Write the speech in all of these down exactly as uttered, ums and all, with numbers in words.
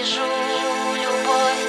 ненавижу любовь.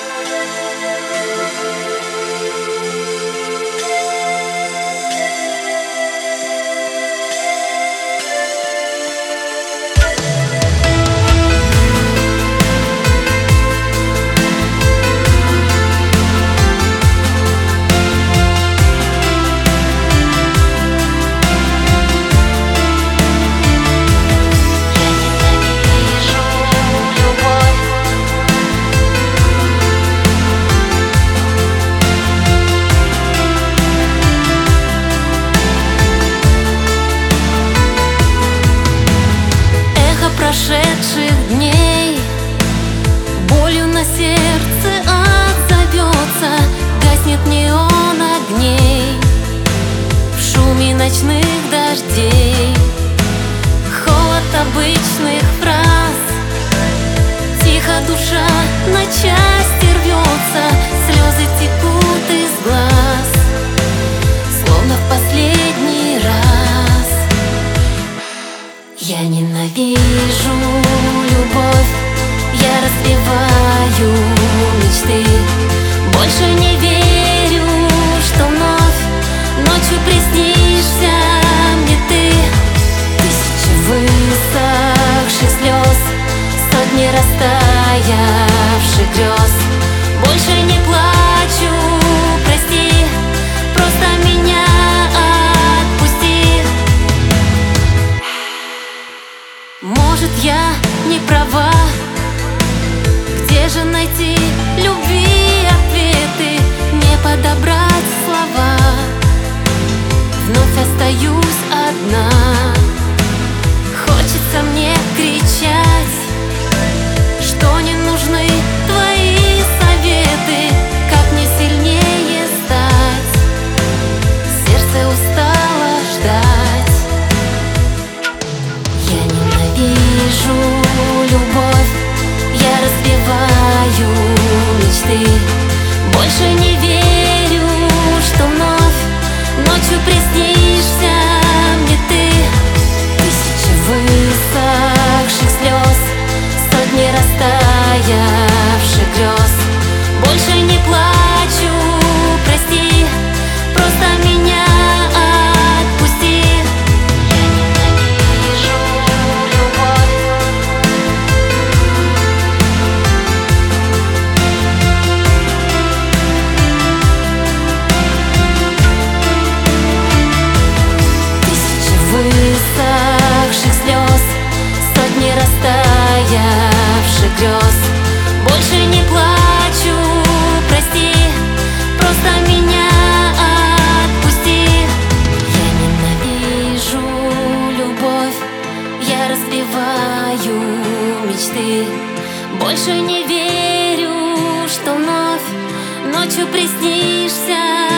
Прошедших дней болью на сердце отзовется, гаснет неон огней в шуме ночных дождей. Холод обычных фраз, тихо душа на части рвется, слезы текут из глаз, словно в последний раз. Я ненавижу любовь, я разбиваю мечты. Больше не верю, что вновь ночью приснишься мне ты. Тысячи высохших слез, сотни растаявших грез. Больше не плачу, прости, просто меня отпусти. Может, я не права, где же найти любви ответы, не подобрать слова? Вновь остаюсь одна, хочется мне кричать, что не нужны твои советы, как мне сильнее стать, сердце устало ждать. Я ненавижу любовь, я разбиваю мечты. Больше не верю, что вновь ночью приснишься мне ты. Тысячи высохших слез, сотни растаявших грез. Больше не плачу, прости, просто меня отпусти. Высохших слез, сотни растаявших грез. Больше не плачу, прости, просто меня отпусти. Я ненавижу любовь, я разбиваю мечты. Больше не верю, что вновь ночью приснишься